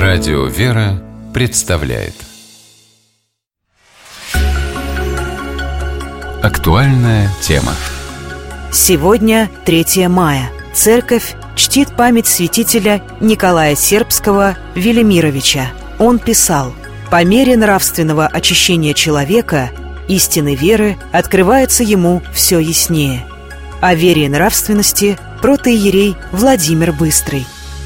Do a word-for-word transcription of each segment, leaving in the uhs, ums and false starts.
Радио «Вера» представляет актуальная тема. Сегодня третье мая. Церковь чтит память святителя Николая Сербского Велимировича. Он писал: «По мере нравственного очищения человека истины веры открывается ему все яснее». О вере и нравственности протоиерей Владимир Быстрый.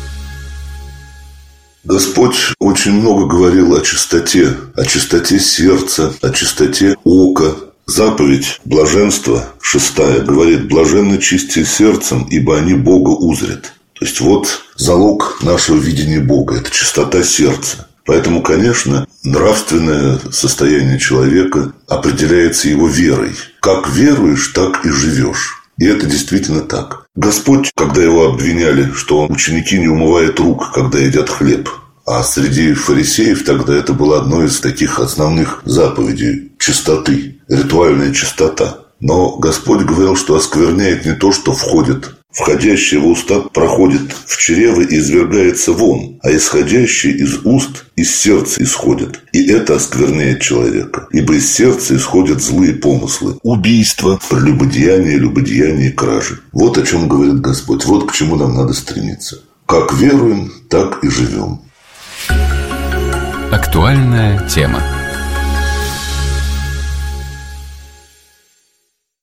Господь очень много говорил о чистоте, о чистоте сердца, о чистоте ока. Заповедь блаженства, шестая, говорит: «Блаженны чистые сердцем, ибо они Бога узрят». То есть вот залог нашего видения Бога – это чистота сердца. Поэтому, конечно, нравственное состояние человека определяется его верой. Как веруешь, так и живешь. И это действительно так. Господь, когда его обвиняли, что ученики не умывают рук, когда едят хлеб, а среди фарисеев тогда это было одной из таких основных заповедей чистоты, ритуальная чистота. Но Господь говорил, что оскверняет не то, что входит. Входящее в уста проходит в чрево и извергается вон, а исходящее из уст из сердца исходит. И это оскверняет человека, ибо из сердца исходят злые помыслы, убийства, прелюбодеяния, любодеяния, кражи. Вот о чем говорит Господь, вот к чему нам надо стремиться. Как веруем, так и живем. Актуальная тема.